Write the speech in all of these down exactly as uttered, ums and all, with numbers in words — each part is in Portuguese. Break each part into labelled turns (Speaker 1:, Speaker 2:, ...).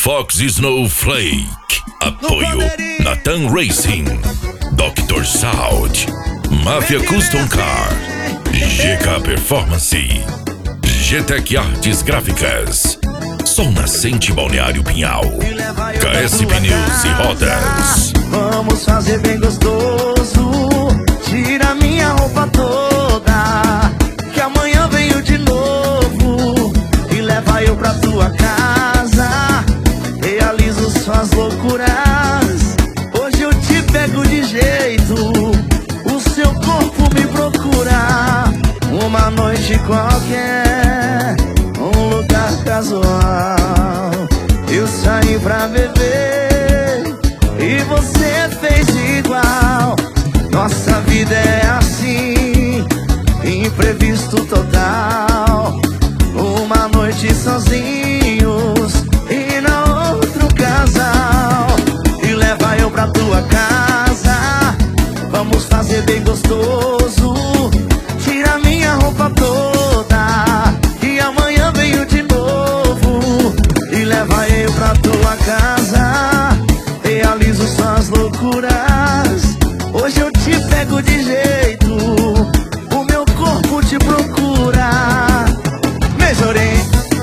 Speaker 1: Fox Snowflake. Apoio Nathan Racing, doutor Sound, Máfia Custom Car, G K Performance, G-Tech Artes Gráficas, Sol Nascente Balneário Pinhal, K S Pneus e Rodas.
Speaker 2: Vamos fazer bem gostoso, tira minha roupa toda, que amanhã venho de novo e leva eu pra tua casa. Realizo suas loucuras, hoje eu te pego de jeito, o seu corpo me procura. Uma noite qualquer, um lugar casual, eu saí pra beber e você fez igual. Nossa vida é assim, imprevisto total. Uma noite sozinhos e na outro casal, e leva eu pra tua casa. Vamos fazer bem gostoso, tira minha roupa toda, e amanhã venho de novo e leva eu pra tua casa. Realizo suas loucuras, hoje eu te pego de jeito, o meu corpo te procura. Melhorei.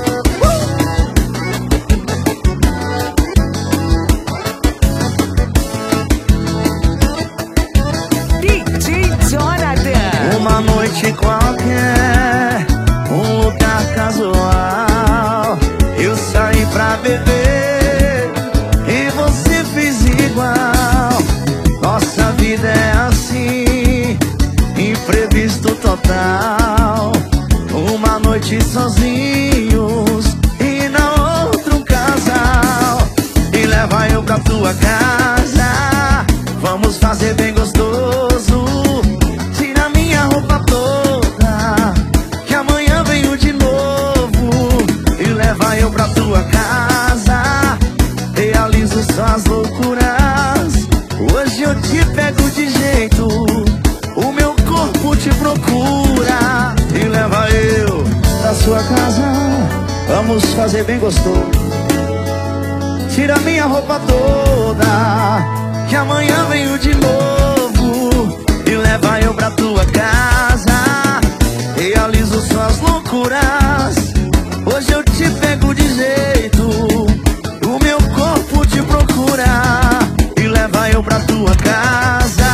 Speaker 3: D J Jonathan.
Speaker 2: Uma noite qualquer, um lugar casual, eu saí pra beber e você fez igual. Nossa vida é assim, imprevisto total. Uma noite sozinhos e na outra um casal, e leva eu pra tua casa. Vamos fazer bem gostoso, tira minha roupa toda, que amanhã venho de novo e leva eu pra tua casa. Realizo suas loucuras, hoje eu te pego de jeito, o meu corpo te procura. E leva eu pra sua casa, vamos fazer bem gostoso, tira minha roupa toda, que amanhã venho de novo e leva eu pra tua casa. Realizo suas loucuras, hoje eu te pego de jeito, o meu corpo te procura. E leva eu pra tua casa.